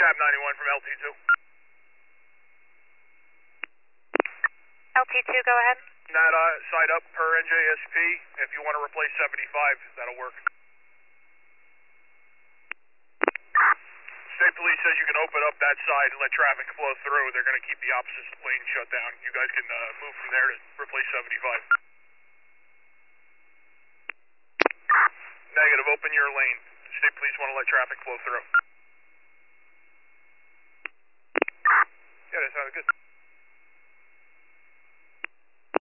Cab 91 from LT2. LT2, go ahead. That side up per NJSP. If you want to replace 75, that'll work. State Police says you can open up that side and let traffic flow through. They're going to keep the opposite lane shut down. You guys can move from there to replace 75. Negative, open your lane. State Police want to let traffic flow through. Yeah, that sounded good.